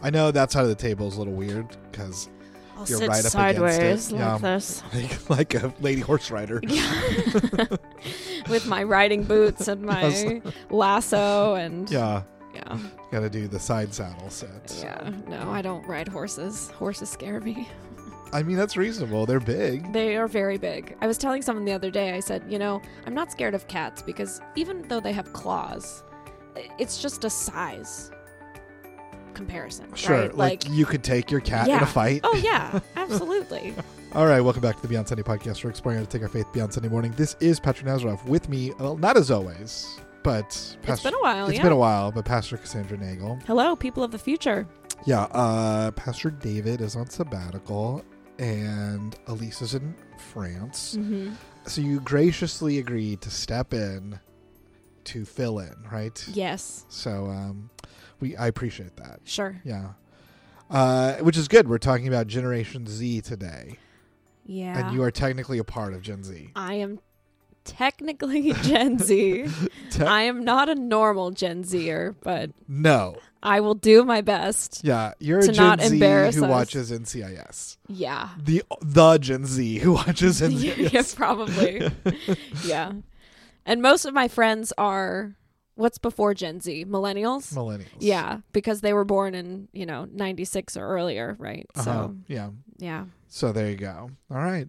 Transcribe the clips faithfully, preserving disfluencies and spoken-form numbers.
I know that side of the table is a little weird because I'll you're sit right up sideways against it. like Yeah. this. Like, like a lady horse rider. Yeah. With my riding boots and my lasso and Yeah. yeah. Got to do the side saddle set. So. Yeah. No, I don't ride horses. Horses scare me. I mean, that's reasonable. They're big. They are very big. I was telling someone the other day, I said, you know, I'm not scared of cats because even though they have claws, it's just a size comparison. Sure. Right? Like, you could take your cat yeah. in a fight. Oh, yeah. Absolutely. All right. Welcome back to the Beyond Sunday podcast. We're exploring how to take our faith beyond Sunday morning. This is Patrick Nazaroff with me. Well, not as always, but Pastor, It's been a while, It's yeah. been a while, but Pastor Cassandra Nagel. Hello, people of the future. Yeah. Uh, Pastor David is on sabbatical. And Elise is in France. Mm-hmm. So you graciously agreed to step in to fill in, right? Yes. So um, we I appreciate that. Sure. Yeah. Uh, which is good. We're talking about Generation Z today. Yeah. And you are technically a part of Gen Z. I am technically Gen Z. Te- I am not a normal Gen Zer, but no. I will do my best. Yeah. You're To a Gen not Z embarrass who us. watches N C I S. Yeah. The the Gen Z who watches N C I S. Yeah, probably. Yeah. And most of my friends are what's before Gen Z? Millennials? Millennials. Yeah, because they were born in, you know, ninety-six or earlier, right? Uh-huh. So, Yeah. yeah. So there you go. All right.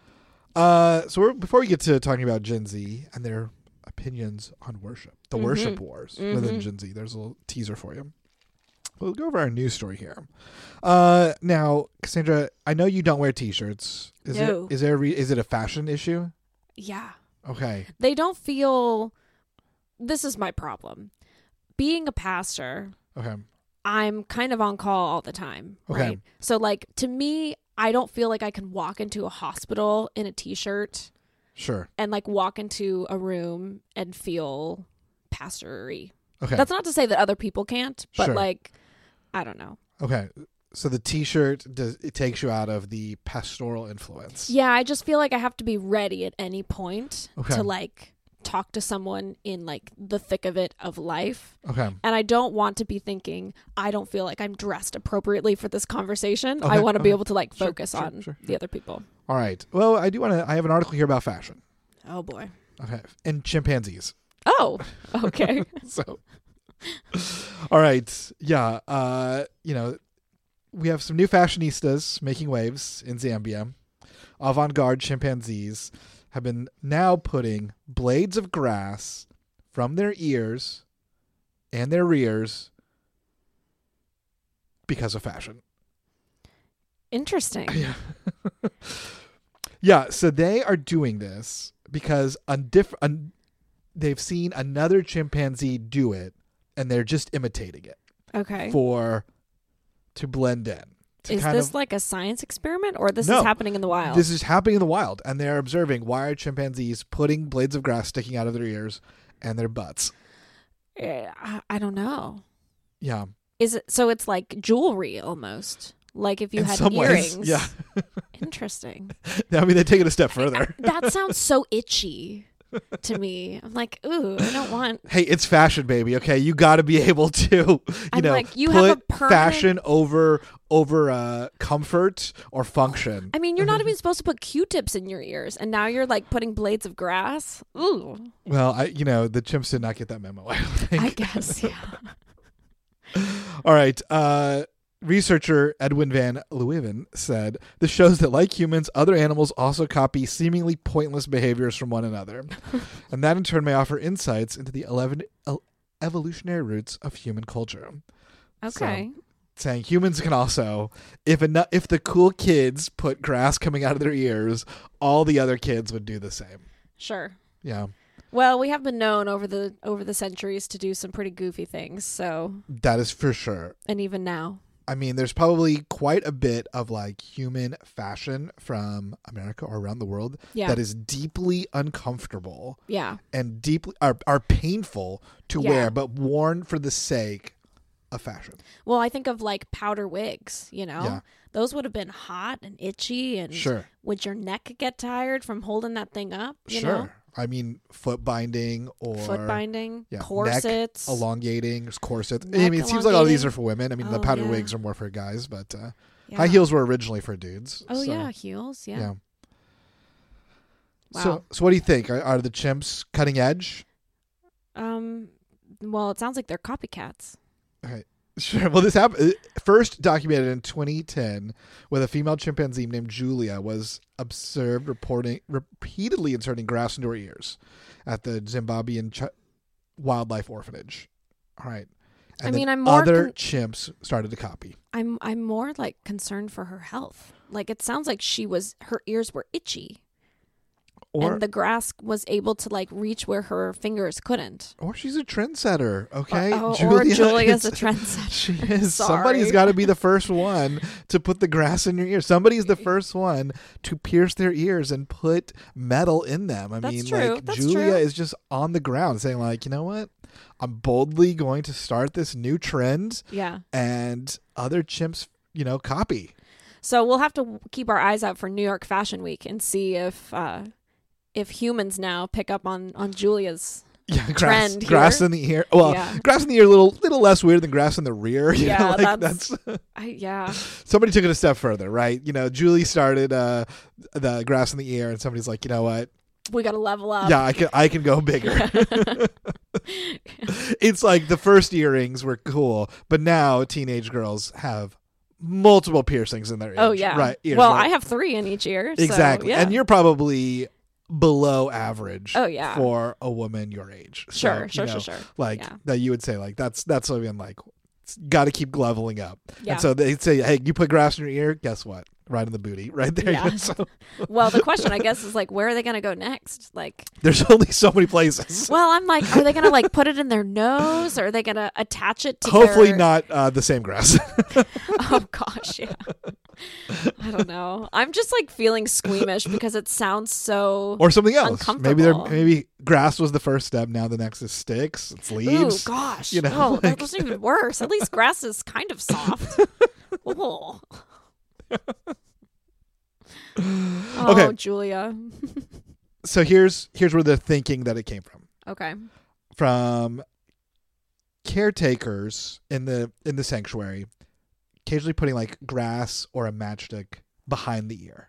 Uh, so we're, before we get to talking about Gen Z and their opinions on worship, the Mhm. worship wars within Mhm. Gen Z, there's a little teaser for you. We'll go over our news story here. Uh, now, Cassandra, I know you don't wear T-shirts. Is No. it is there a re- is it a fashion issue? Yeah. Okay. They don't feel this is my problem. Being a pastor, Okay. I'm kind of on call all the time, Okay. right? So like to me, I don't feel like I can walk into a hospital in a t-shirt Sure. and like walk into a room and feel pastory. Okay. That's not to say that other people can't, but Sure. like I don't know. Okay. So the T-shirt does it takes you out of the pastoral influence. Yeah, I just feel like I have to be ready at any point Okay. to like talk to someone in like the thick of it of life. Okay. And I don't want to be thinking, I don't feel like I'm dressed appropriately for this conversation. Okay, I want to be okay. able to like Sure, focus sure, on sure, the other people. All right. Well, I do want to. I have an article here about fashion. Oh boy. Okay. And chimpanzees. Oh, okay. So, all right. Yeah. Uh, you know, we have some new fashionistas making waves in Zambia. Avant-garde chimpanzees have been now putting blades of grass from their ears and their rears because of fashion. Interesting. Yeah. Yeah. So they are doing this because a diff- un- they've seen another chimpanzee do it and they're just imitating it Okay. for to blend in. To Is kind this of, like a science experiment or this No. is happening in the wild? this is happening in the wild, and they're observing why are chimpanzees putting blades of grass sticking out of their ears and their butts. Eh, I, I don't know. Yeah. Is it so it's like jewelry almost? Like if you In had some earrings. ways, yeah. Interesting. I mean, they take it a step further. That sounds so itchy to me. I'm like, ooh, I don't want. Hey, it's fashion, baby. Okay, you got to be able to, you I'm know, like, you put have a permanent- fashion over over uh, comfort or function. I mean, you're not even supposed to put Q-tips in your ears, and now you're like putting blades of grass. Ooh, Well, I, you know, the chimps did not get that memo. I don't think. I guess, yeah. All right. Uh, researcher Edwin Van Leeuwen said, this shows that like humans, other animals also copy seemingly pointless behaviors from one another. And that in turn may offer insights into the eleven, el- evolutionary roots of human culture. Okay. So, saying humans can also, if enough, if the cool kids put grass coming out of their ears, all the other kids would do the same. Sure. Yeah. Well, we have been known over the over the centuries to do some pretty goofy things, so That is for sure. and even now. I mean, there's probably quite a bit of like human fashion from America or around the world Yeah. that is deeply uncomfortable Yeah. and deeply are, are painful to Yeah. wear, but worn for the sake of fashion. Well, I think of like powder wigs, you know? Yeah. Those would have been hot and itchy and Sure. would your neck get tired from holding that thing up, you Sure. know? I mean, foot binding or Foot binding, yeah, corsets. neck elongating, there's corsets. I Neck mean, it seems like all of these elongating. are for women. I mean, the Oh, powdered yeah. wigs are more for guys, but uh, Yeah. high heels were originally for dudes. Oh, so, yeah, heels. Yeah. yeah. Wow. So, so what do you think? Are, are the chimps cutting edge? Um. Well, it sounds like they're copycats. Okay. Sure. Well, this happened first documented in twenty ten, with a female chimpanzee named Julia was observed reporting repeatedly inserting grass into her ears at the Zimbabwean Ch- wildlife orphanage. All right. And I then mean, I'm more other con- chimps started to copy. I'm I'm more like concerned for her health. Like it sounds like she was her ears were itchy. Or and the grass was able to like reach where her fingers couldn't. or she's a trendsetter, okay? Uh, oh, Julia, or Julia's a it's- trendsetter. She is. Sorry. Somebody's got to be the first one to put the grass in your ear. Somebody's the first one to pierce their ears and put metal in them. I That's mean, true. like That's Julia true. is just on the ground saying, like, you know what? I'm boldly going to start this new trend, Yeah. and other chimps, you know, copy. So we'll have to keep our eyes out for New York Fashion Week and see if uh, if humans now pick up on on Julia's. Yeah, grass, Trend grass here. in the ear. Well, Yeah. grass in the ear, a little, little less weird than grass in the rear. You Yeah, know, like that's- that's I, yeah. somebody took it a step further, right? You know, Julie started uh, the grass in the ear, and somebody's like, you know what? We got to level up. Yeah, I can I can go bigger. It's like the first earrings were cool, but now teenage girls have multiple piercings in their ears. Oh yeah. right. Ears, well, right? I have three in each ear. so, exactly, yeah. and you're probably below average. Oh, yeah. for a woman your age. So, sure, you sure, know, sure, sure. Like Yeah. that, you would say like that's that's something like got to keep leveling up. Yeah. And so they'd say, hey, you put grass in your ear. Guess what? Right in the booty, right there. Yeah. So Well, the question I guess is like, where are they going to go next? Like, there's only so many places. well, I'm like, are they going to like put it in their nose, or are they going to attach it to? Hopefully their... not uh, the same grass. Oh gosh, yeah. I don't know. I'm just like feeling squeamish because it sounds so. Or something else. Maybe they're Uncomfortable. maybe grass was the first step. Now the next is sticks. It's Ooh, leaves. gosh. you know, oh, like- that's even worse. At least grass is kind of soft. Oh. Oh, Okay. Julia. So here's here's where they're thinking that it came from. Okay. From caretakers in the in the sanctuary, occasionally putting like grass or a matchstick behind the ear.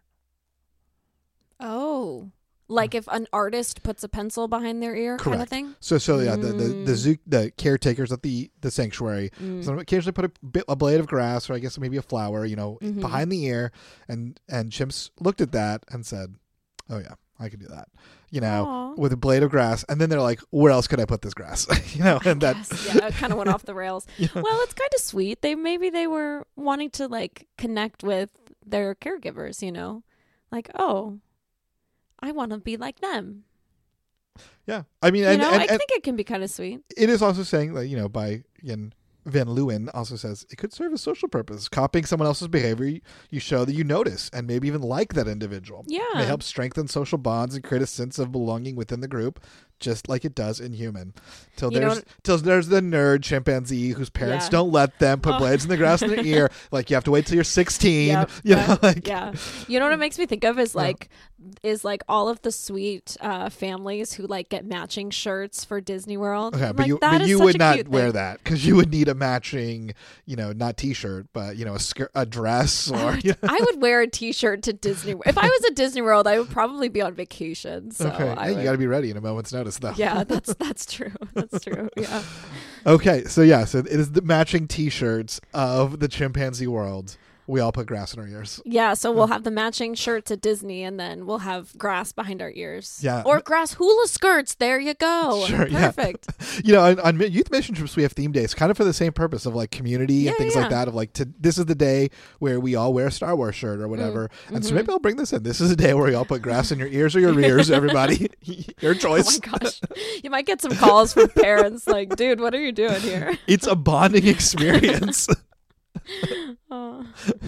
Oh. Like if an artist puts a pencil behind their ear kind of Correct. thing? So so yeah, the the the, Mm. zoo, the caretakers at the the sanctuary Mm. so occasionally put a bit a blade of grass or I guess maybe a flower, you know, Mhm. behind the ear, and and chimps looked at that and said, "Oh yeah, I can do that." You know, Aw. with a blade of grass, and then they're like, "Where else could I put this grass?" you know, and that Yes, yeah, it kind of went off the rails. Yeah. Well, it's kind of sweet. They maybe they were wanting to like connect with their caregivers, you know, like oh, I want to be like them. yeah. I mean, You and, know, and, I and think it can be kind of sweet. it is also saying that, you know, by again, Van Leeuwen also says it could serve a social purpose. Copying someone else's behavior, you, you show that you notice and maybe even like that individual. Yeah. It may help strengthen social bonds and create a sense of belonging within the group, just like it does in human. Till You know there's what- till there's the nerd chimpanzee whose parents Yeah. don't let them put Oh. blades in the grass in their ear. Like you have to wait till you're sixteen. Yep, you yep, know, like yeah. You know what it makes me think of is Yeah. like is like all of the sweet uh, families who like get matching shirts for Disney World. Okay, I'm but like, you that but is you such would a not cute wear thing. that because you would need a matching, you know, not t-shirt, but you know, a skirt, a dress, I or would, you know. I would wear a T-shirt to Disney. If I was at Disney World, I would probably be on vacation. So okay, I hey, you would- got to be ready in a moment's notice, though. yeah, that's that's true. That's true. Yeah. Okay, so yeah, so it is the matching T-shirts of the chimpanzee world. We all put grass in our ears. Yeah, so we'll have the matching shirts at Disney, and then we'll have grass behind our ears. Yeah. Or grass hula skirts. There you go. Sure, yeah. Perfect. You know, on, on youth mission trips, we have theme days, kind of for the same purpose of like community Yeah, and things yeah. like that. Of like, to, this is the day where we all wear a Star Wars shirt or whatever. And so mhm. maybe I'll bring this in. This is a day where we all put grass in your ears or your rears. Everybody, your Oh choice. my gosh. You might get some calls from parents like, dude, what are you doing here? It's a bonding experience. Oh.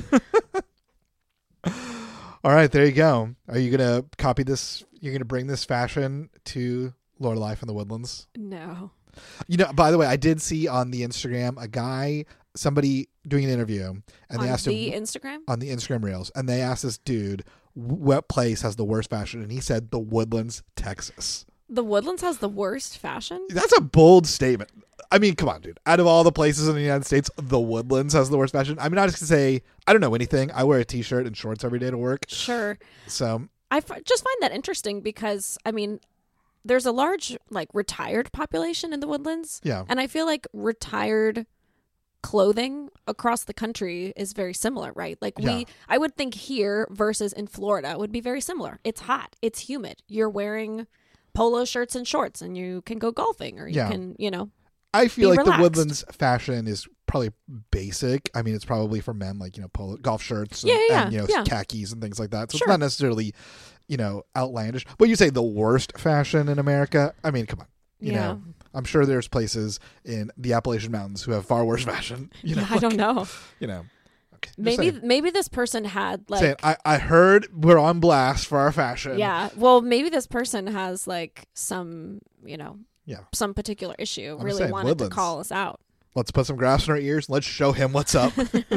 All right, there you go. Are you gonna copy this? You're gonna bring this fashion to Lord of Life in the Woodlands? No. You know, by the way, I did see on the Instagram a guy, somebody doing an interview, and On they asked the him Instagram? on the Instagram Reels, and they asked this dude, what place has the worst fashion? And he said the Woodlands, Texas. The Woodlands has the worst fashion? That's a bold statement. I mean, come on, dude. Out of all the places in the United States, the Woodlands has the worst fashion. I mean, I just say, I don't know anything. I wear a t-shirt and shorts every day to work. Sure. So I f- just find that interesting because, I mean, there's a large, like, retired population in the Woodlands. yeah. And I feel like retired clothing across the country is very similar, right? Like, we, Yeah. I would think here versus in Florida would be very similar. It's hot. It's humid. You're wearing polo shirts and shorts and you can go golfing or you Yeah. can, you know. I feel be like relaxed. the Woodlands fashion is probably basic. I mean, it's probably for men, like, you know, polo, golf shirts and, Yeah, yeah, and you know, yeah. khakis and things like that. So Sure. it's not necessarily, you know, outlandish. But you say the worst fashion in America? I mean, come on. You Yeah. know, I'm sure there's places in the Appalachian Mountains who have far worse fashion. You know, Yeah, I don't know. You know, okay. Just Maybe saying. maybe this person had like Saying, I, I heard we're on blast for our fashion. yeah. Well, maybe this person has like some, you know, Yeah. some particular issue. I'm really saying, wanted Woodlands. to call us out. Let's put some grass in our ears. Let's show him what's up.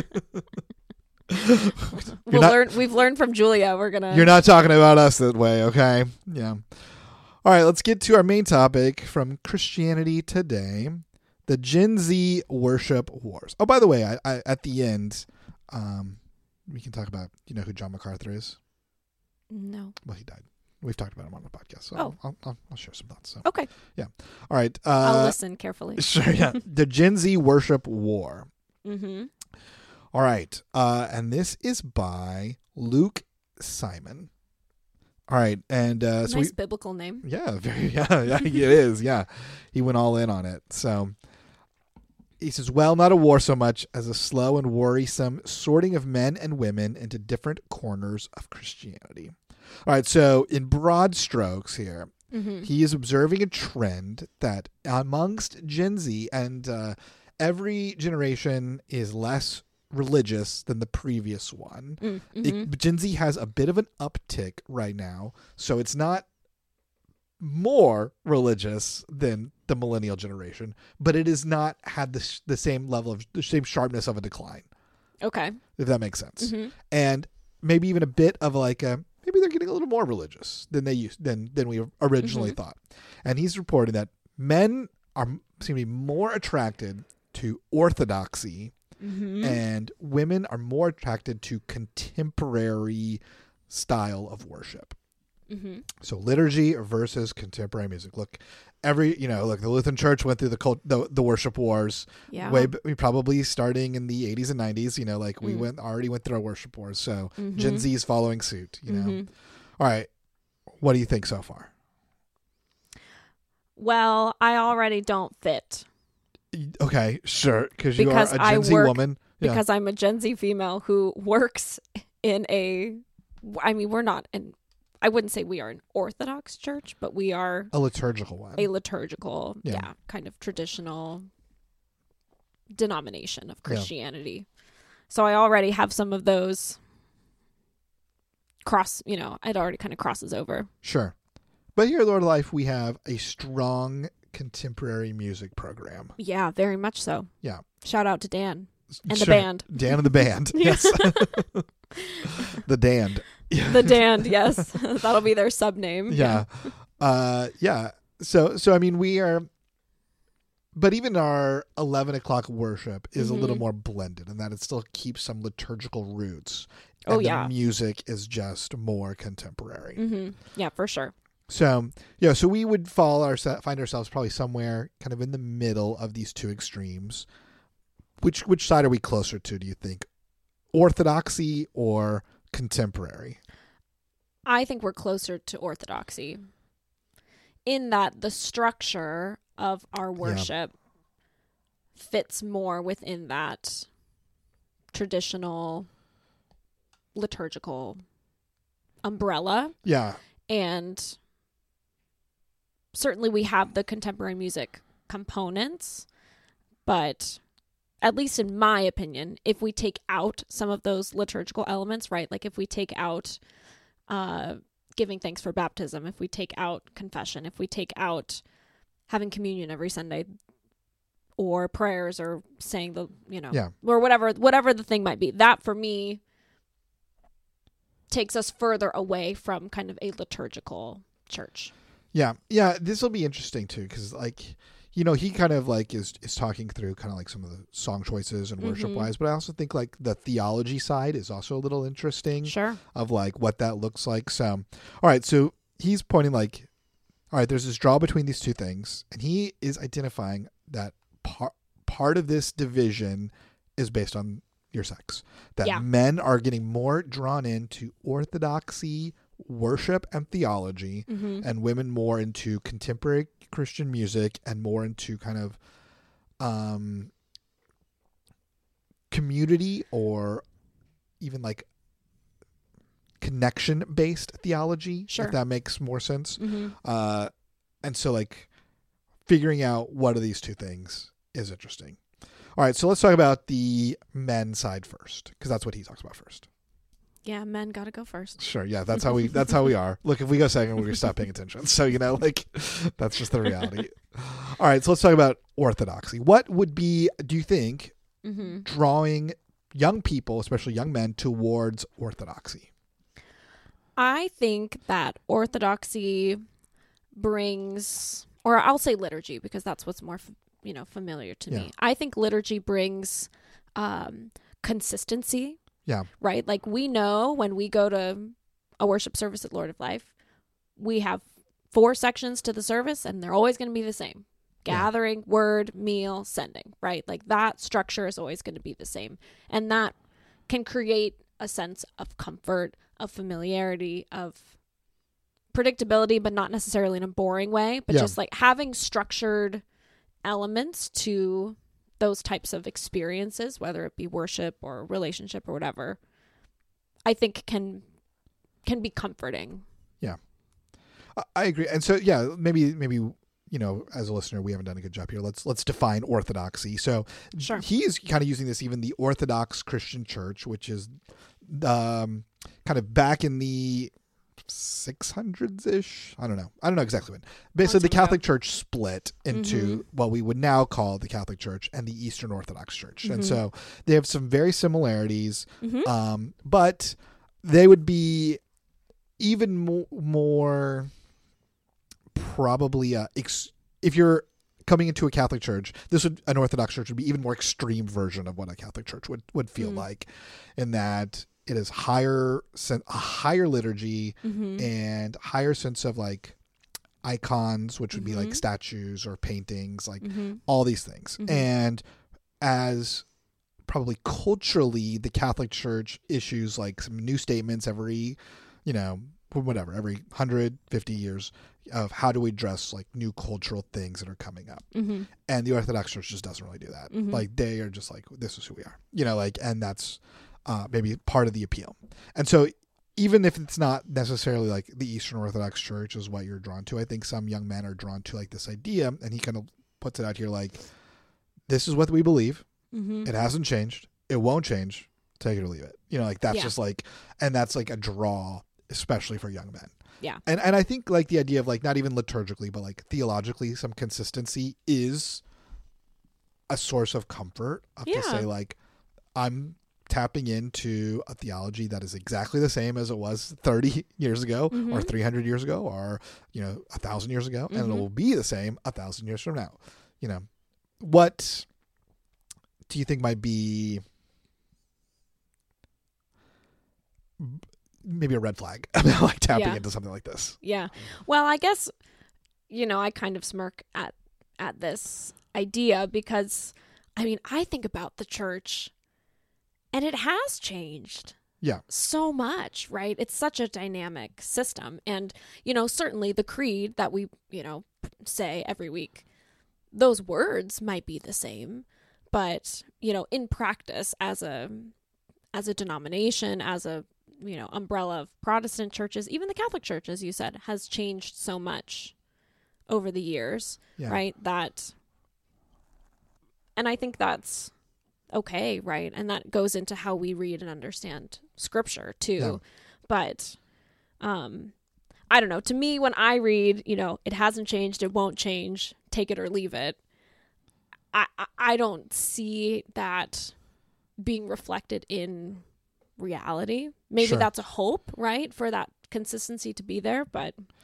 We'll not- learn. We've learned from Julia. We're gonna. You're not talking about us that way, okay? Yeah. All right, let's get to our main topic from Christianity Today, the Gen Z worship wars. Oh, by the way, I, I, at the end, um, we can talk about, you know who John MacArthur is? No. Well, he died. We've talked about him on the podcast, so Oh. I'll, I'll, I'll share some thoughts. So. Okay. All right. I'll Uh, listen carefully. sure, yeah. The Gen Z worship war. Mm-hmm. All right. Uh, and this is by Luke Simon. All right. And uh, so Nice we, biblical name. yeah, very, yeah, yeah, it is. Yeah. He went all in on it. So he says, well, not a war so much as a slow and worrisome sorting of men and women into different corners of Christianity. All right. So in broad strokes here, Mm-hmm. he is observing a trend that amongst Gen Z, and uh, every generation is less religious than the previous one. Mm-hmm. It, Gen Z has a bit of an uptick right now, so it's not more religious than the millennial generation, but it has not had the the same level of the same sharpness of a decline, Okay. if that makes sense. Mm-hmm. And maybe even a bit of like a maybe they're getting a little more religious than they used than than we originally Mhm. thought. And he's reporting that men are seem to be more attracted to orthodoxy, Mm-hmm. and women are more attracted to contemporary style of worship. Mm-hmm. So liturgy versus contemporary music. Look, every you know, look, the Lutheran Church went through the cult, the, the worship wars Yeah. way b- probably starting in the eighties and nineties. You know, like we Mm. went already went through our worship wars. So Mhm. Gen Z is following suit. You know, Mhm. all right. What do you think so far? Well, I already don't fit Okay, sure, because you are Because a Gen I Z work- woman. Yeah. because I'm a Gen Z female who works in a. I mean, we're not in. I wouldn't say we are an Orthodox church, but we are A liturgical one. a liturgical, Yeah. yeah, kind of traditional denomination of Christianity. So I already have some of those cross, you know, it already kind of crosses over. Sure. But here at Lord of Life, we have a strong contemporary music program. Yeah, very much so. Yeah. Shout out to Dan and Sure. the band. Dan and the band. Yes. The Dan. The Dan, yes. That'll be their sub name. Yeah. Uh, yeah. So, so I mean, we are, but even our eleven o'clock worship is a little Mhm. more blended in that it still keeps some liturgical roots. Oh, and yeah. The music is just more contemporary. hmm Yeah, for sure. So, yeah, so we would fall our, find ourselves probably somewhere kind of in the middle of these two extremes. Which which side are we closer to, do you think? Orthodoxy or contemporary? I think we're closer to Orthodoxy in that the structure of our worship fits more within that traditional liturgical umbrella. Yeah. And certainly we have the contemporary music components, but at least in my opinion, if we take out some of those liturgical elements, right? Like if we take out uh, giving thanks for baptism, if we take out confession, if we take out having communion every Sunday, or prayers, or saying the, you know, Yeah. or whatever, whatever the thing might be, that for me takes us further away from kind of a liturgical church. Yeah. Yeah. This will be interesting too. Cause like, you know, he kind of like is, is talking through kind of like some of the song choices and worship Mhm. wise, but I also think like the theology side is also a little interesting Sure. of like what that looks like. So, all right. So he's pointing like, all right, there's this draw between these two things, and he is identifying that part part of this division is based on your sex. That Yeah. men are getting more drawn into orthodoxy, worship, and theology, hmm and women more into contemporary Christian music and more into kind of um, community or even like connection based theology, Sure. if that makes more sense. hmm Uh, and so like figuring out what are these two things is interesting. All right, so let's talk about the men side first, because that's what he talks about first. Yeah, men gotta go first. Sure, yeah, that's how we that's how we are. Look, if we go second, we're gonna stop paying attention. So you know, like that's just the reality. All right, so let's talk about orthodoxy. What would be, do you think, hmm drawing young people, especially young men, towards orthodoxy? I think that orthodoxy brings, or I'll say liturgy because that's what's more, f- you know, familiar to Yeah. me. I think liturgy brings um, consistency. Yeah. Right? Like we know when we go to a worship service at Lord of Life, we have four sections to the service and they're always going to be the same. Yeah. Gathering, word, meal, sending, right? Like that structure is always going to be the same. And that can create a sense of comfort, of familiarity, of predictability, but not necessarily in a boring way, but Yeah. just like having structured elements to those types of experiences, whether it be worship or relationship or whatever, I think can can be comforting. I- I agree. And so yeah, maybe maybe you know, as a listener, we haven't done a good job here. Let's let's define orthodoxy. So Sure. he is kind of using this, even the Orthodox Christian Church, which is um, kind of back in the six hundreds ish. I don't know. I don't know exactly when. Basically, the time ago. Catholic Church split into Mhm. what we would now call the Catholic Church and the Eastern Orthodox Church. And Mhm. so they have some very similarities, hmm um, but they would be even more, more probably uh, ex- if you're coming into a Catholic church, this would an Orthodox church would be even more extreme version of what a Catholic church would, would feel Mm. like, in that it is higher sen- a higher liturgy hmm and higher sense of like icons, which would be like Mhm. statues or paintings, like hmm all these things. Mhm. And as probably culturally, the Catholic Church issues like some new statements every, you know, whatever, every one hundred fifty years of how do we address like new cultural things that are coming up. hmm And the Orthodox Church just doesn't really do that. Mhm. Like they are just like, this is who we are, you know, like, and that's uh, maybe part of the appeal. And so even if it's not necessarily like the Eastern Orthodox Church is what you're drawn to, I think some young men are drawn to like this idea, and he kind of puts it out here like, this is what we believe. hmm It hasn't changed. It won't change. Take it or leave it. You know, like that's Yeah. just like, and that's like a draw, especially for young men. Yeah. And and I think like the idea of like not even liturgically, but like theologically, some consistency is a source of comfort of Yeah. to say like, I'm tapping into a theology that is exactly the same as it was thirty years ago or Mhm. three hundred years ago or, you know, a thousand years ago. And it Mhm. will be the same a thousand years from now. You know, what do you think might be maybe a red flag about like tapping Yeah. into something like this? Yeah. Well, I guess, you know, I kind of smirk at at this idea because I mean, I think about the church and it has changed. Yeah. So much, right? It's such a dynamic system. And, you know, certainly the creed that we, you know, say every week, those words might be the same, but, you know, in practice as a as a denomination, as a, you know, umbrella of Protestant churches, even the Catholic Church, as you said, has changed so much over the years, Yeah. right? That, and I think that's okay, right? And that goes into how we read and understand scripture too. Yeah. But, um, I don't know. To me, when I read, you know, it hasn't changed, it won't change, take it or leave it, I, I, I don't see that being reflected in reality. Maybe Sure. that's a hope, right? For that consistency to be there, but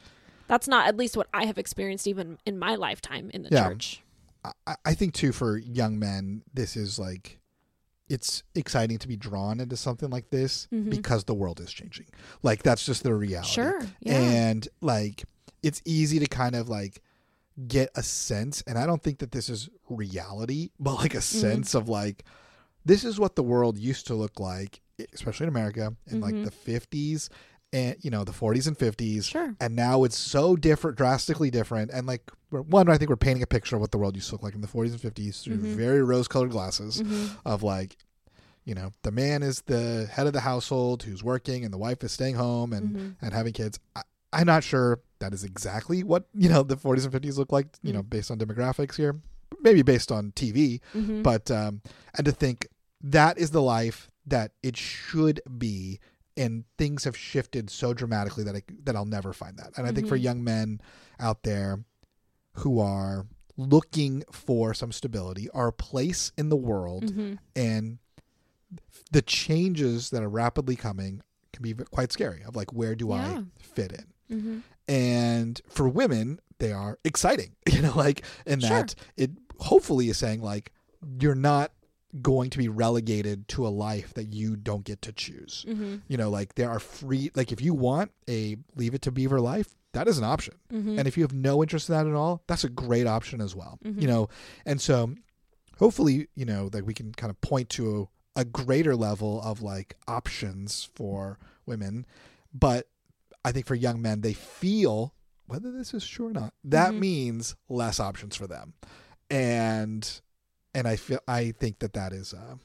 That's not at least what I have experienced even in my lifetime in the Yeah. church. I, I think too, for young men, this is like, it's exciting to be drawn into something like this Mhm. because the world is changing. Like, that's just the reality. Sure. Yeah. And like, it's easy to kind of like get a sense, and I don't think that this is reality, but like a Mm-hmm. sense of like, this is what the world used to look like, especially in America in Mhm. like the fifties and, you know, the forties and fifties. Sure. And now it's so different, drastically different. And like, we're, one, I think we're painting a picture of what the world used to look like in the forties and fifties through Mhm. very rose-colored glasses Mhm. of like, you know, the man is the head of the household who's working, and the wife is staying home and, Mhm. and having kids. I, I'm not sure that is exactly what, you know, the forties and fifties look like, you Mm. know, based on demographics here, maybe based on T V, Mhm. but, um, and to think that is the life that it should be. And things have shifted so dramatically that I, that I'll never find that. And I think for Mhm. young men out there who are looking for some stability, or a place in the world, Mhm. and the changes that are rapidly coming can be quite scary of like, where do Yeah. I fit in? Mhm. And for women, they are exciting, you know, like in Sure. that it hopefully is saying like, you're not going to be relegated to a life that you don't get to choose. Mhm. You know, like there are free, like if you want a Leave It to Beaver life, that is an option. Mhm. And if you have no interest in that at all, that's a great option as well. Mhm. You know, and so hopefully, you know, that we can kind of point to a, a greater level of like options for women. But I think for young men, they feel, whether this is true or not, that Mhm. means less options for them. And and I feel I think that that is a,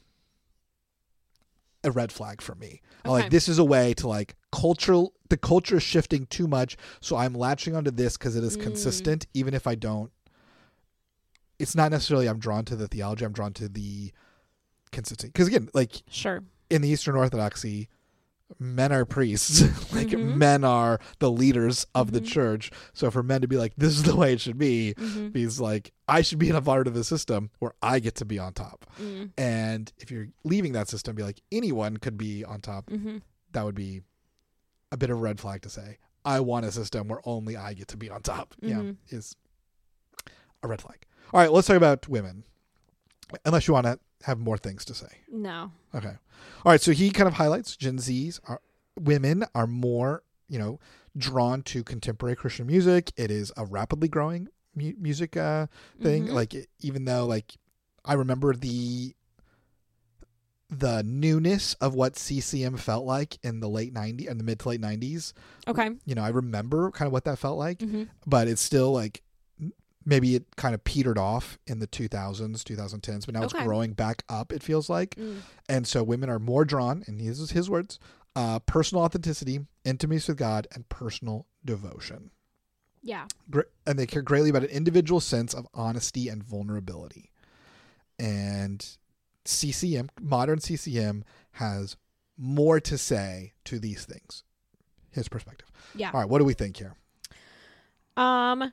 a red flag for me. I'm Okay. Like, this is a way to like cultural the culture is shifting too much, so I'm latching onto this because it is Mm. consistent, even if I don't. It's not necessarily I'm drawn to the theology. I'm drawn to the consistency. Because again, like Sure. in the Eastern Orthodoxy, men are priests. like Mhm. men are the leaders of the Mhm. church. So for men to be like, this is the way it should be, Mhm. means like I should be in a part of the system where I get to be on top. Mm. And if you're leaving that system, be like anyone could be on top, Mhm. that would be a bit of a red flag to say, I want a system where only I get to be on top. Yeah, Mhm. is a red flag. All right, let's talk about women. Unless you want to have more things to say. No. Okay. All right. So he kind of highlights Gen Z's are women are more, you know, drawn to contemporary Christian music. It is a rapidly growing mu- music uh, thing. Mhm. Like it, even though like I remember the the newness of what C C M felt like in the late nineties and the mid to late nineties. Okay. You know, I remember kind of what that felt like, Mhm. but it's still like maybe it kind of petered off in the two thousands, twenty tens, but now it's Okay. growing back up, it feels like. Mm. And so women are more drawn, and these is his words, uh, personal authenticity, intimacy with God, and personal devotion. Yeah. Gr- And they care greatly about an individual sense of honesty and vulnerability. And C C M, modern C C M, has more to say to these things. His perspective. Yeah. All right, what do we think here? Um,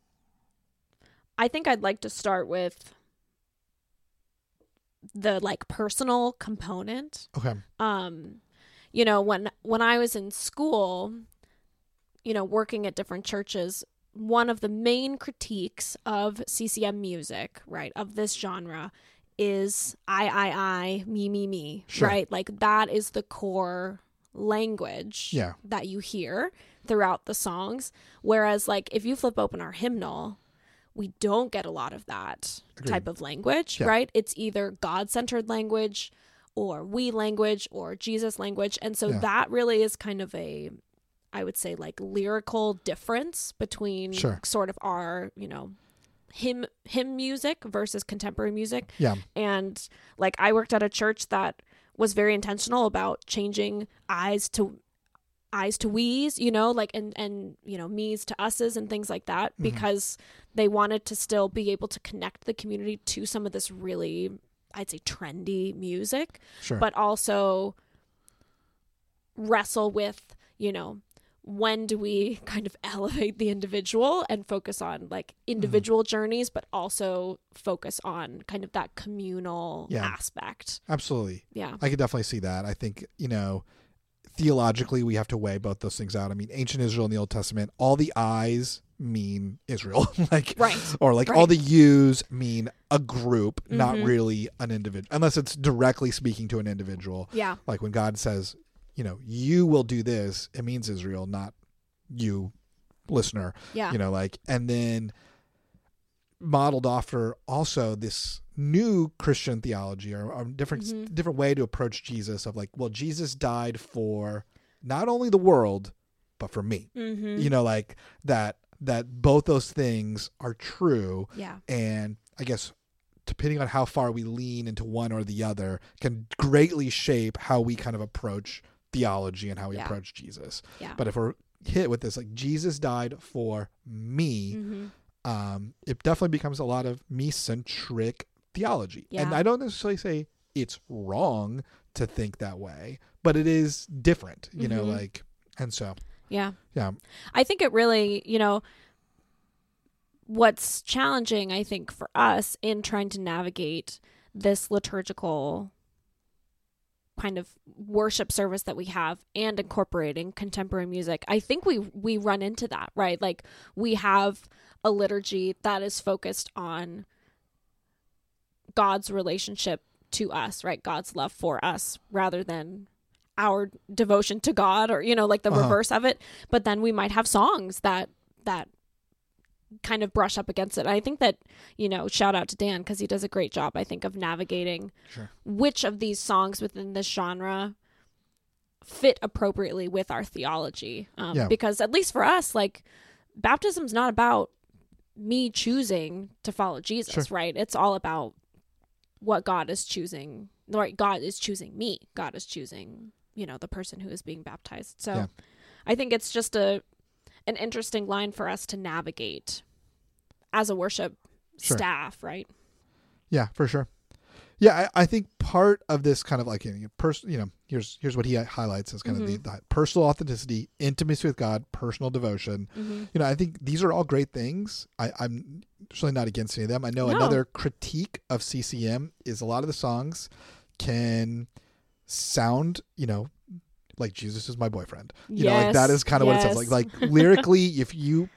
I think I'd like to start with the like personal component. Okay. Um, you know, when when I was in school, you know, working at different churches, one of the main critiques of C C M music, right, of this genre is I, I, I, me, me, me, Sure. right? Like that is the core language Yeah. that you hear throughout the songs. Whereas like if you flip open our hymnal, we don't get a lot of that Agreed. type of language, Yeah. right? It's either God-centered language or we language or Jesus language. And so Yeah. that really is kind of a, I would say like lyrical difference between Sure. sort of our, you know, hymn hymn music versus contemporary music. Yeah. And like I worked at a church that was very intentional about changing I's to I's to we's, you know, like and and you know, me's to us's and things like that, Mhm. because they wanted to still be able to connect the community to some of this really, I'd say, trendy music, Sure. but also wrestle with, you know, when do we kind of elevate the individual and focus on like individual journeys, but also focus on kind of that communal Yeah. aspect. Absolutely. Yeah. I could definitely see that. I think, you know, theologically we have to weigh both those things out. I mean, ancient Israel in the Old Testament, all the I's mean Israel, like, Right. or like Right. all the U's mean a group, not Mhm. really an individual, unless it's directly speaking to an individual. Yeah. Like when God says, you know, you will do this, it means Israel, not you, listener. Yeah. You know, like, and then modeled after also this new Christian theology or, or different Mhm. different way to approach Jesus of like, well, Jesus died for not only the world, but for me. Mm-hmm. You know, like that that both those things are true. Yeah. And I guess depending on how far we lean into one or the other can greatly shape how we kind of approach theology and how we Yeah. approach Jesus. Yeah. But if we're hit with this, like Jesus died for me, Mm-hmm. um, it definitely becomes a lot of me-centric theology. Yeah. And I don't necessarily say it's wrong to think that way, but it is different, you know, Mhm. like, and so, Yeah. yeah. I think it really, you know, what's challenging, I think, for us in trying to navigate this liturgical kind of worship service that we have and incorporating contemporary music, I think we we run into that, right? Like we have a liturgy that is focused on God's relationship to us, right? God's love for us rather than our devotion to God, or, you know, like the Uh-huh. reverse of it. But then we might have songs that that kind of brush up against it. I think that, you know, shout out to Dan because he does a great job, I think, of navigating Sure. which of these songs within this genre fit appropriately with our theology. Um, Yeah. Because at least for us, like, baptism's not about me choosing to follow Jesus, Sure. right? It's all about what God is choosing. Right? God is choosing me. God is choosing, you know, the person who is being baptized. So Yeah. I think it's just a an interesting line for us to navigate as a worship Sure. staff, right? Yeah, for sure. Yeah, I, I think part of this kind of like, you know, pers- you know, here's here's what he highlights as kind Mhm. of the, the personal authenticity, intimacy with God, personal devotion. Mm-hmm. You know, I think these are all great things. I, I'm certainly not against any of them. I know No. another critique of C C M is a lot of the songs can sound, you know, like Jesus is my boyfriend. You know, like that Yes, is kind of what it sounds yes. like. Like lyrically, if you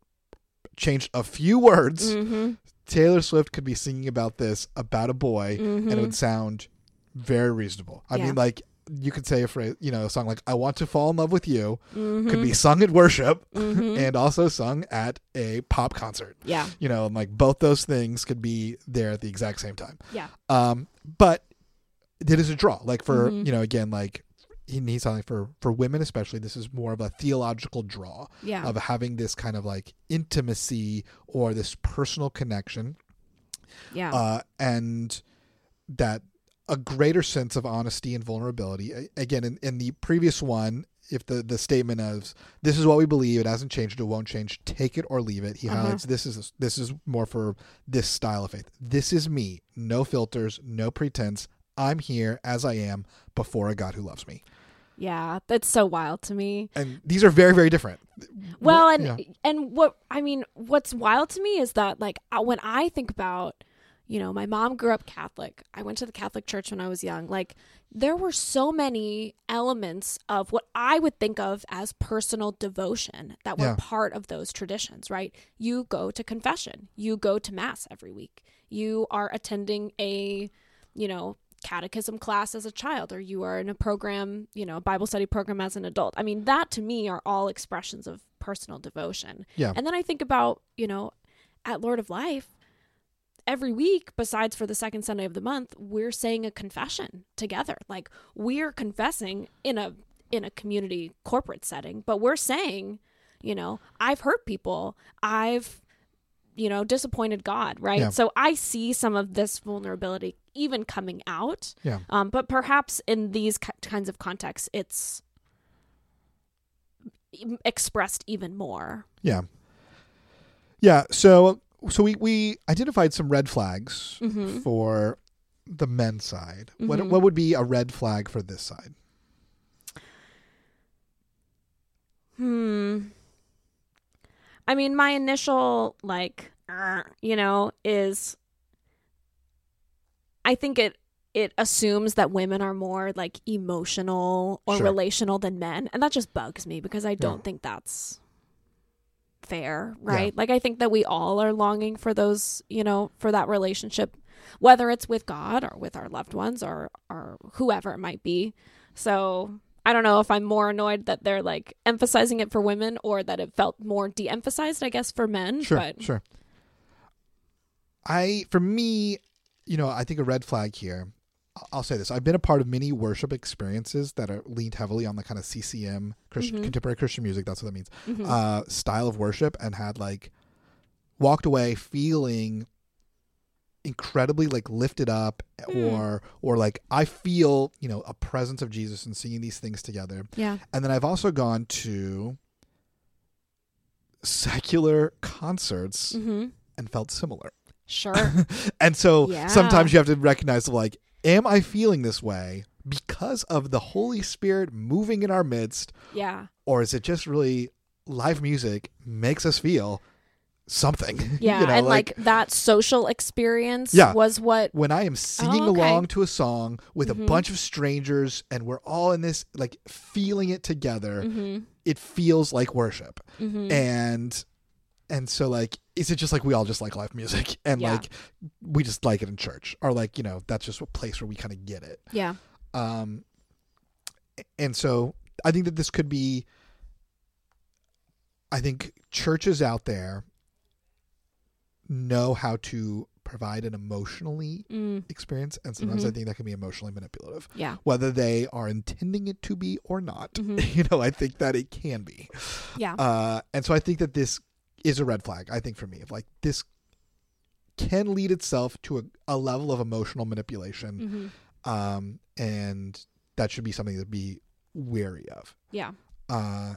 changed a few words, Mm-hmm. Taylor Swift could be singing about this, about a boy, and it Mhm. would sound very reasonable. I Yeah. mean, like, you could say a phrase, you know, a song like, I want to fall in love with you, Mm-hmm. could be sung at worship Mhm. and also sung at a pop concert. Yeah. You know, and like both those things could be there at the exact same time. Yeah. Um, but it is a draw. Like for, Mhm. you know, again, like he needs something for, for women especially, this is more of a theological draw Yeah. of having this kind of like intimacy or this personal connection. Yeah. Uh, and that a greater sense of honesty and vulnerability. A- Again, in, in the previous one, if the, the statement of this is what we believe, it hasn't changed, it won't change, take it or leave it. He Uh-huh. highlights this is this is more for this style of faith. This is me, no filters, no pretense. I'm here as I am before a God who loves me. Yeah. That's so wild to me. And these are very, very different. Well, What- and yeah. and what I mean, what's wild to me is that, like, uh, when I think about, you know, my mom grew up Catholic. I went to the Catholic church when I was young. Like, there were so many elements of what I would think of as personal devotion that were Yeah. part of those traditions, right? You go to confession. You go to mass every week. You are attending a, you know, catechism class as a child, or you are in a program, you know, a Bible study program as an adult. I mean, that to me are all expressions of personal devotion. Yeah. And then I think about, you know, at Lord of Life, every week, besides for the second Sunday of the month, we're saying a confession together. Like, we're confessing in a in a community corporate setting, but we're saying, you know, I've hurt people. I've, you know, disappointed God, right? Yeah. So I see some of this vulnerability even coming out. Yeah. Um, but perhaps in these ki- kinds of contexts, it's e- expressed even more. Yeah. Yeah. So so we, we identified some red flags Mhm. for the men's side. What Mhm. what would be a red flag for this side? Hmm. I mean, my initial, like, uh, you know, is I think it it assumes that women are more like emotional or Sure. relational than men, and that just bugs me because I don't Yeah. think that's fair, right? Like I think that we all are longing for those, you know, for that relationship, whether it's with God or with our loved ones or or whoever it might be. So I don't know if I'm more annoyed that they're like emphasizing it for women or that it felt more de-emphasized, I guess, for men. Sure, But sure. I, for me, you know, I think a red flag here. I- I'll say this: I've been a part of many worship experiences that are leaned heavily on the kind of C C M, Christian, Mhm. contemporary Christian music. That's what that means. Mhm. Uh, style of worship, and had like walked away feeling incredibly like lifted up, Mm. or or like I feel, you know, a presence of Jesus and singing these things together. yeah, And then I've also gone to secular concerts hmm and felt similar. sure, And so Yeah. sometimes you have to recognize, like, am I feeling this way because of the Holy Spirit moving in our midst, yeah, or is it just really live music makes us feel something? yeah, You know, and like, that social experience Yeah. was what. when I am singing Oh, okay. along to a song with Mhm. a bunch of strangers and we're all in this, like, feeling it together, hmm it feels like worship. hmm And and so, like, is it just like we all just like live music and Yeah. like we just like it in church, or like, you know, that's just a place where we kind of get it. yeah, Um, and so I think that this could be, I think churches out there know how to provide an emotionally mm, experience, and sometimes I Mhm. think that can be emotionally manipulative, yeah, whether they are intending it to be or not. Mhm. You know, I think that it can be. yeah, Uh, and so I think that this is a red flag, I think, for me, of like, this can lead itself to a, a level of emotional manipulation. hmm Um, and that should be something to be wary of. yeah, Uh,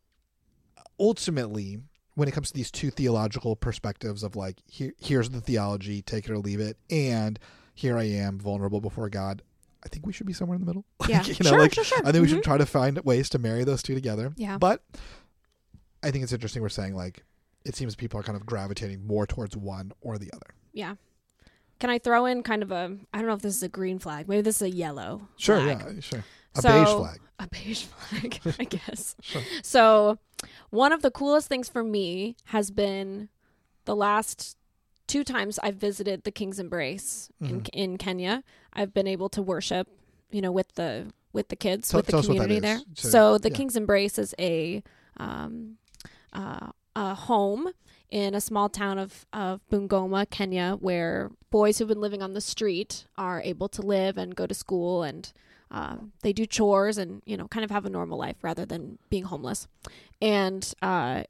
ultimately, when it comes to these two theological perspectives of like, here, here's the theology, take it or leave it, and here I am vulnerable before God, I think we should be somewhere in the middle. Like, yeah. you know, sure, like, sure, sure. I think we Mhm. should try to find ways to marry those two together. Yeah. But I think it's interesting we're saying, like, it seems people are kind of gravitating more towards one or the other. Yeah. Can I throw in kind of a, I don't know if this is a green flag. Maybe this is a yellow Sure, flag. yeah, sure. A So- beige flag. A beige flag, I guess. Sure. So one of the coolest things for me has been the last two times I've visited the King's Embrace in Mhm. in Kenya. I've been able to worship, you know, with the with the kids, Tell- with the tell us what that community there. is, so- So the yeah. King's Embrace is a um, uh, a home in a small town of, of Bungoma, Kenya, where boys who've been living on the street are able to live and go to school, and um, they do chores and, you know, kind of have a normal life rather than being homeless. And uh,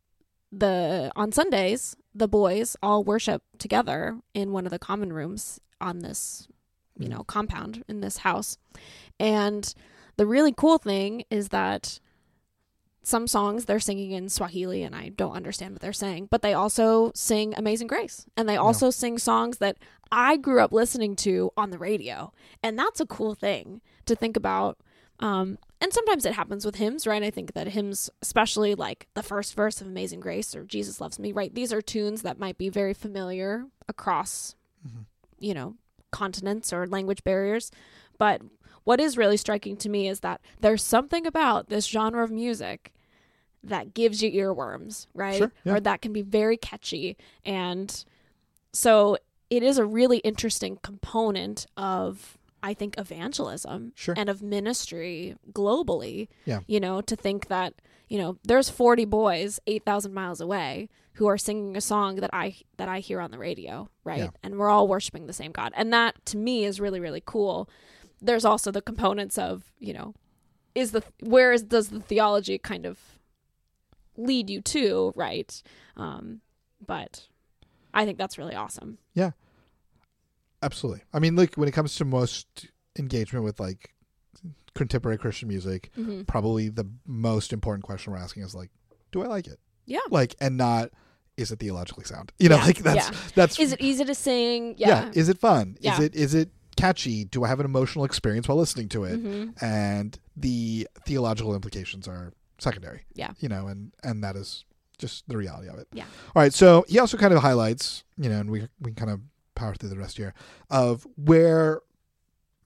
the on Sundays, the boys all worship together in one of the common rooms on this, you know, compound in this house. And the really cool thing is that some songs they're singing in Swahili and I don't understand what they're saying, but they also sing Amazing Grace, and they also sing songs that I grew up listening to on the radio. And that's a cool thing to think about. Um, and sometimes it happens with hymns, right? I think that hymns, especially like the first verse of Amazing Grace or Jesus Loves Me, right? These are tunes that might be very familiar across, Mhm. you know, continents or language barriers. But what is really striking to me is that there's something about this genre of music that gives you earworms, right? Sure, yeah. Or that can be very catchy. And so it is a really interesting component of, I think, evangelism Sure. and of ministry globally. Yeah. You know, to think that, you know, there's forty boys eight thousand miles away who are singing a song that I that I hear on the radio, right? Yeah. And we're all worshiping the same God. And that to me is really, really cool. There's also the components of, you know, is the where is does the theology kind of lead you to, right? Um, but I think that's really awesome. Absolutely. I mean, look, when it comes to most engagement with like contemporary Christian music, Mm-hmm. probably the most important question we're asking is like, do I like it? Yeah. Like, and not, is it theologically sound? You know, Yeah, like that's, yeah. that's, Is it easy to sing? yeah. Yeah. Is it fun? Yeah. Is it, is it catchy? Do I have an emotional experience while listening to it? Mm-hmm. And the theological implications are secondary. Yeah. You know, and, and that is just the reality of it. Yeah. All right. So he also kind of highlights, you know, and we, we kind of power through the rest here of where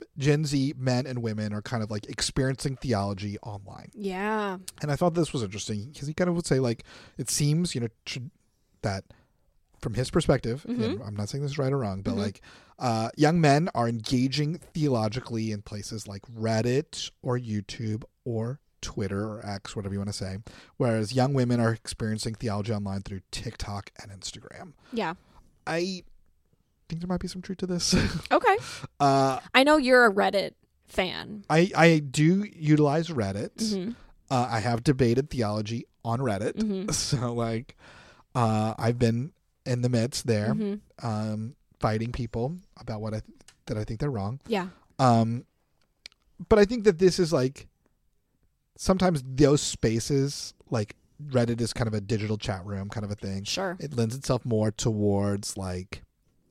Gen Z men and women are kind of like experiencing theology online. Yeah. And I thought this was interesting because he kind of would say, like, it seems, you know, tr- that from his perspective, Mm-hmm. and I'm not saying this is right or wrong, but Mhm. like uh, young men are engaging theologically in places like Reddit or YouTube or Twitter or X, whatever you want to say, whereas young women are experiencing theology online through TikTok and Instagram. Yeah. I think there might be some truth to this. Okay. uh, I know you're a Reddit fan. I, I do utilize Reddit. Mm-hmm. Uh, I have debated theology on Reddit. Mm-hmm. So, like, uh, I've been in the midst there, Mm-hmm. um, fighting people about what I th- that I think they're wrong. Yeah. Um, but I think that this is like sometimes those spaces, like Reddit is kind of a digital chat room kind of a thing. Sure. It lends itself more towards like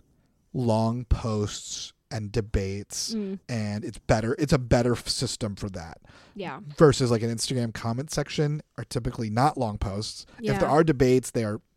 long posts and debates, Mm. and it's better. It's a better f- system for that Yeah. versus like an Instagram comment section are typically not long posts. Yeah. If there are debates, they are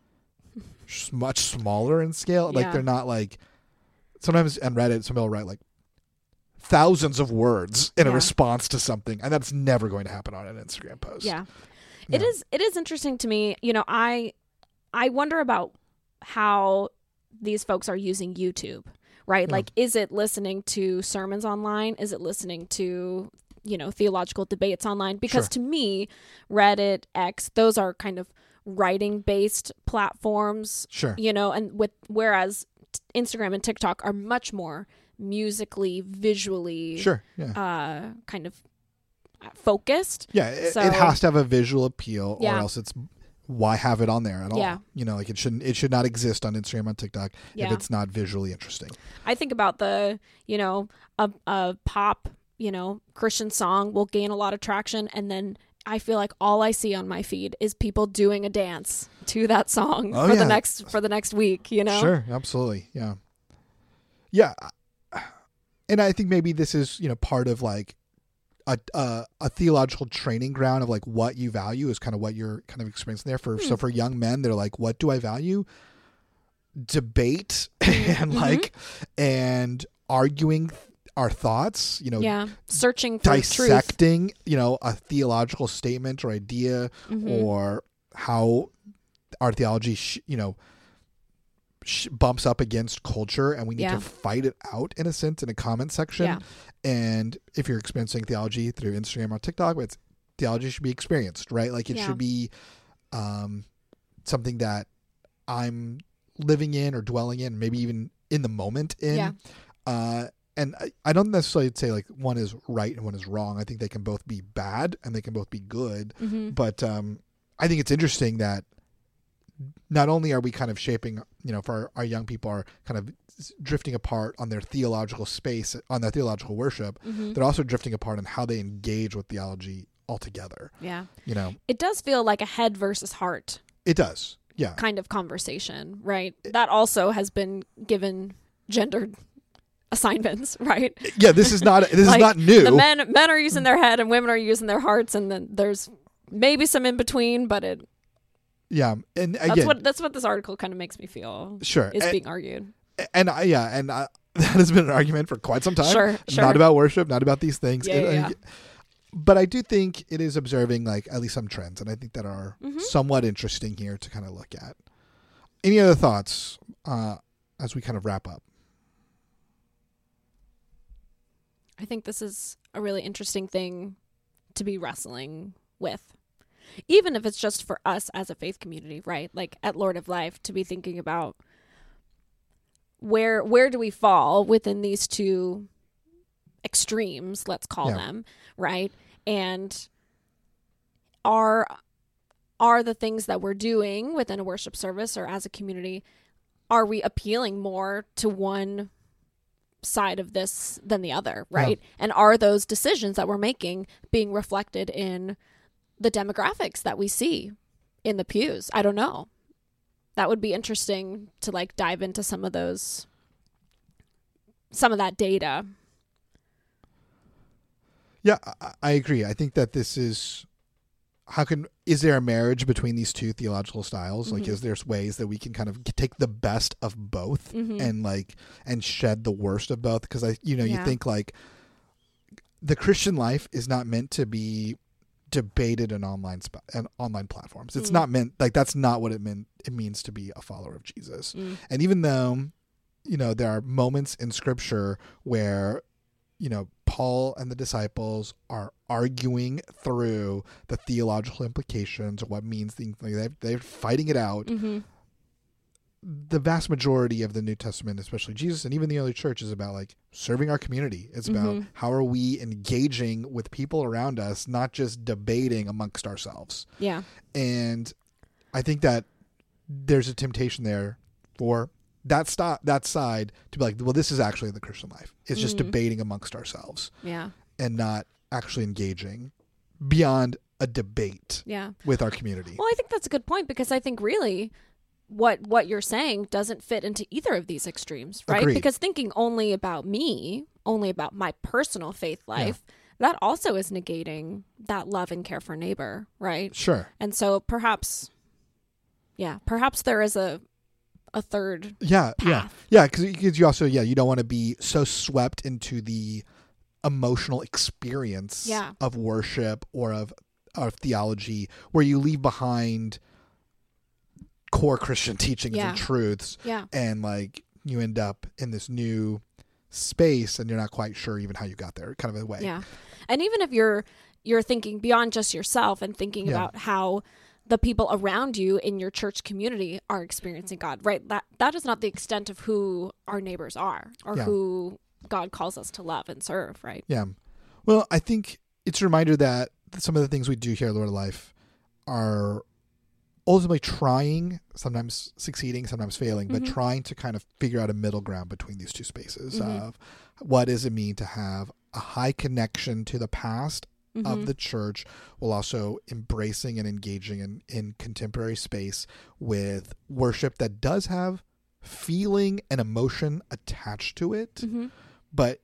sh- much smaller in scale. Like Yeah. they're not like sometimes on Reddit, somebody will write like thousands of words in a Yeah. response to something, and that's never going to happen on an Instagram post. Yeah. It Yeah. is it is interesting to me. You know, I I wonder about how these folks are using YouTube, right? Yeah. Like, is it listening to sermons online? Is it listening to, you know, theological debates online? Because Sure. to me, Reddit, X, those are kind of writing based platforms, Sure. you know, and with whereas t- Instagram and TikTok are much more musically, visually, Sure. Yeah. uh, kind of focused. Yeah. It, so- it has to have a visual appeal, Yeah. or else it's why have it on there at all? Yeah. You know, like it shouldn't. It should not exist on Instagram, on TikTok Yeah. if it's not visually interesting. I think about the, you know, a, a pop, you know, Christian song will gain a lot of traction. And then I feel like all I see on my feed is people doing a dance to that song Oh, for yeah. the next, for the next week, you know? Sure, absolutely. Yeah. Yeah. And I think maybe this is, you know, part of like a a, a theological training ground of like what you value is kind of what you're kind of experiencing there for. Hmm. So for young men, they're like, what do I value? Debate and Mhm. like, and arguing our thoughts, you know, Yeah. Searching for truth. dissecting, you know, a theological statement or idea Mhm. or how our theology, sh- you know, sh- bumps up against culture, and we need Yeah. to fight it out in a sense in a comment section. Yeah. And if you're experiencing theology through Instagram or TikTok, it's theology should be experienced, right? Like it Yeah. should be um, something that I'm living in or dwelling in, maybe even in the moment in. Yeah. Uh, and I, I don't necessarily say like one is right and one is wrong. I think they can both be bad and they can both be good. Mhm. But um, I think it's interesting that not only are we kind of shaping, you know, for our, our young people are kind of s- drifting apart on their theological space, on their theological worship, Mhm. they're also drifting apart on how they engage with theology altogether. Yeah. You know, It does feel like a head versus heart it does. Yeah. kind of conversation, right? That also has been given gendered assignments, right? Yeah. This is not, this Like, is not new. The men men are using their head and women are using their hearts, and then there's maybe some in between, but it yeah. And that's again, what that's what this article kind of makes me feel sure. is And, being argued. and I, yeah. And I, that has been an argument for quite some time. Sure, sure. Not about worship, not about these things. Yeah, It- yeah, yeah. But I do think it is observing like at least some trends, and I think that are Mhm. somewhat interesting here to kind of look at. Any other thoughts uh, as we kind of wrap up? I think this is a really interesting thing to be wrestling with. Even if it's just for us as a faith community, right? Like at Lord of Life, to be thinking about where where do we fall within these two extremes, let's call Yeah. them, right? And are are the things that we're doing within a worship service or as a community, are we appealing more to one side of this than the other, right? And are those decisions that we're making being reflected in the demographics that we see in the pews? I don't know. That would be interesting to like dive into some of those, some of that data. Yeah, I, I agree. I think that this is how can, is there a marriage between these two theological styles? Mm-hmm. Like, is there ways that we can kind of take the best of both Mm-hmm. and like, and shed the worst of both? Because I, you know, Yeah. you think like the Christian life is not meant to be debated in online sp- and online platforms. It's Mm. not meant, like, that's not what it meant. It means to be a follower of Jesus. Mm. And even though, you know, there are moments in scripture where, you know, Paul and the disciples are arguing through the theological implications or what means things like that. They're fighting it out. Mm-hmm. The vast majority of the New Testament, especially Jesus and even the early church, is about like serving our community. It's about Mhm. how are we engaging with people around us, not just debating amongst ourselves. Yeah. And I think that there's a temptation there for that st- that side to be like, well, this is actually the Christian life. It's just Mhm. debating amongst ourselves Yeah. and not actually engaging beyond a debate Yeah. with our community. Well, I think that's a good point because I think really what what you're saying doesn't fit into either of these extremes, right? Agreed. Because thinking only about me, only about my personal faith life, that also is negating that love and care for neighbor, right? Sure. And so perhaps yeah, perhaps there is a a third Yeah, yeah, path. yeah. Because you also, yeah, you don't want to be so swept into the emotional experience Yeah. of worship or of of theology where you leave behind core Christian teachings Yeah. and truths, Yeah. and like you end up in this new space and you're not quite sure even how you got there, kind of a way. Yeah. And even if you're you're thinking beyond just yourself and thinking Yeah. about how the people around you in your church community are experiencing God, right? That that is not the extent of who our neighbors are or Yeah. who God calls us to love and serve, right? Yeah. Well, I think it's a reminder that some of the things we do here at Lord of Life are ultimately trying, sometimes succeeding, sometimes failing, but Mhm. trying to kind of figure out a middle ground between these two spaces Mhm. of what does it mean to have a high connection to the past Mhm. of the church while also embracing and engaging in, in contemporary space with worship that does have feeling and emotion attached to it. Mhm. But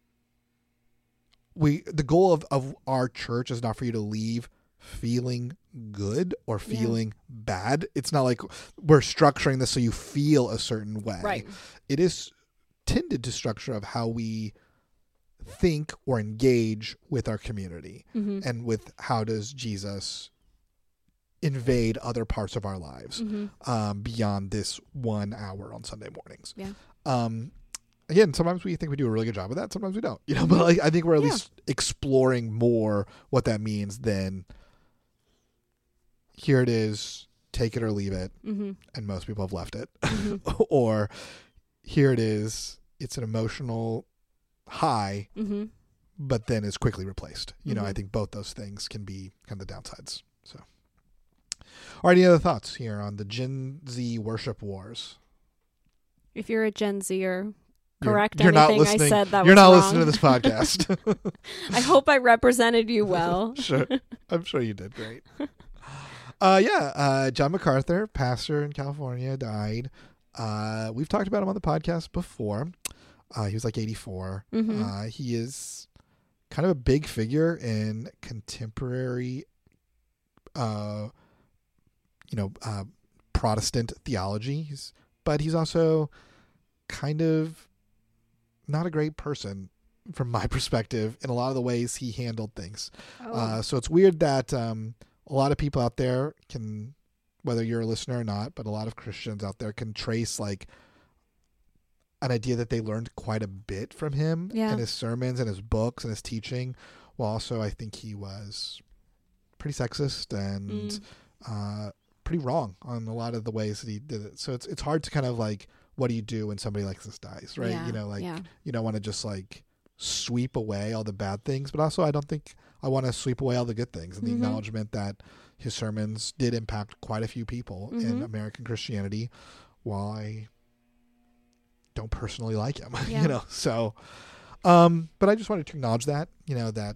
we the goal of, of our church is not for you to leave feeling good or Yeah. feeling bad. It's not like we're structuring this so you feel a certain way. Right. It is tended to structure of how we think or engage with our community Mhm. and with how does Jesus invade other parts of our lives Mhm. um, beyond this one hour on Sunday mornings. Yeah. Um, again, sometimes we think we do a really good job of that. Sometimes we don't, you know, but like, I think we're at Yeah. least exploring more what that means than here it is, take it or leave it. Mhm. And most people have left it. Mhm. Or here it is, it's an emotional high, Mhm. but then is quickly replaced. You know, I Mhm. think both those things can be kind of the downsides. So, all right, any other thoughts here on the Gen Z worship wars? If you're a Gen Zer, You're- correct you're not anything I listening- said that You're was not wrong. listening to this podcast. I hope I represented you well. Sure. I'm sure you did great. Uh, yeah, uh, John MacArthur, pastor in California, died. Uh, we've talked about him on the podcast before. Uh, he was like eighty-four. Mhm. Uh, he is kind of a big figure in contemporary, uh, you know, uh, Protestant theology. He's, but he's also kind of not a great person from my perspective in a lot of the ways he handled things. Oh. Uh, so it's weird that um, a lot of people out there can, whether you're a listener or not, but a lot of Christians out there can trace like an idea that they learned quite a bit from him Yeah. and his sermons and his books and his teaching. Well, also I think he was pretty sexist and Mm. uh, pretty wrong on a lot of the ways that he did it. So it's it's hard to kind of like, what do you do when somebody like this dies, right? Yeah, You know, like yeah. you don't want to just like sweep away all the bad things, but also I don't think I want to sweep away all the good things and the Mhm. acknowledgement that his sermons did impact quite a few people in Mhm. American Christianity, while I don't personally like him, Yeah. you know. So, um, but I just wanted to acknowledge that, you know, that,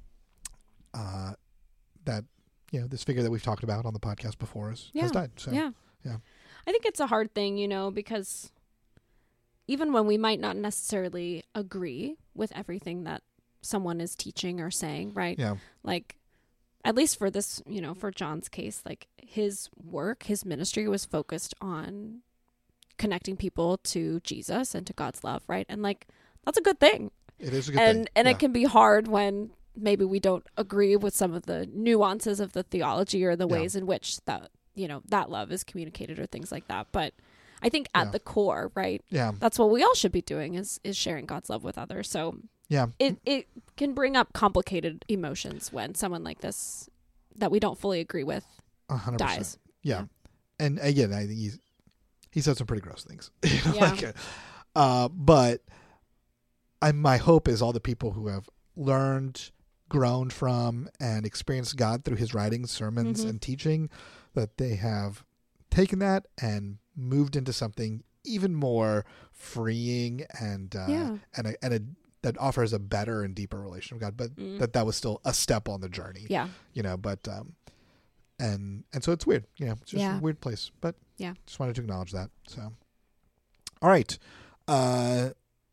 uh, that you know, this figure that we've talked about on the podcast before is, Yeah. has died. So, Yeah. yeah. I think it's a hard thing, you know, because even when we might not necessarily agree with everything that someone is teaching or saying, right? yeah, Like, at least for this, you know, for John's case, like his work, his ministry was focused on connecting people to Jesus and to God's love, right? And like that's a good thing. It is a good and thing. and yeah. it can be hard when maybe we don't agree with some of the nuances of the theology or the Yeah. ways in which that, you know, that love is communicated or things like that. But I think at Yeah. the core, right, Yeah. that's what we all should be doing is is sharing God's love with others. So Yeah. it it can bring up complicated emotions when someone like this that we don't fully agree with A hundred percent. dies. Yeah. Yeah. And again, I think he's he said some pretty gross things. You know, Yeah. like, uh, but I my hope is all the people who have learned, grown from, and experienced God through his writings, sermons, Mhm. and teaching, that they have taken that and moved into something even more freeing and uh, Yeah. and a, and a, that offers a better and deeper relation with God. But Mm. that that was still a step on the journey. Yeah. You know, but um, and and so it's weird. You know, it's just Yeah. a weird place. But Yeah. just wanted to acknowledge that. So, all right. Uh,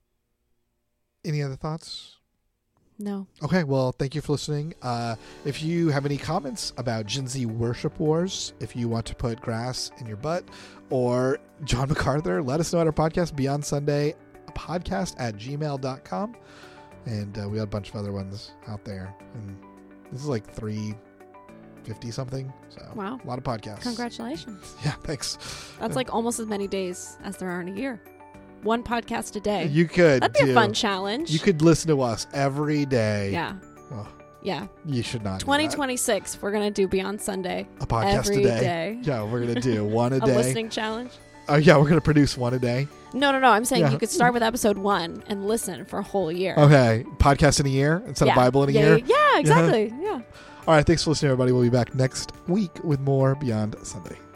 any other thoughts? No. Okay, well, thank you for listening. Uh, if you have any comments about Gen Z worship wars, if you want to put grass in your butt, or John MacArthur, let us know at our podcast, Beyond Sunday podcast at gmail dot com. And uh, we got a bunch of other ones out there. And this is like three fifty something. So Wow. a lot of podcasts. Congratulations. Yeah, thanks. That's like almost as many days as there are in a year. One podcast a day. You could That'd be do, a fun challenge. You could listen to us every day. Yeah. Oh, Yeah. you should not. do twenty that. twenty-six, we're going to do Beyond Sunday A podcast every a day. day. Yeah, we're gonna do one a, A day. listening challenge. Oh yeah, we're gonna produce one a day. No, no, no. I'm saying Yeah. you could start with episode one and listen for a whole year. Okay, podcast in a year instead yeah. of Bible in a yeah, year. Yeah, yeah, exactly. Yeah. All right, thanks for listening, everybody. We'll be back next week with more Beyond Sunday.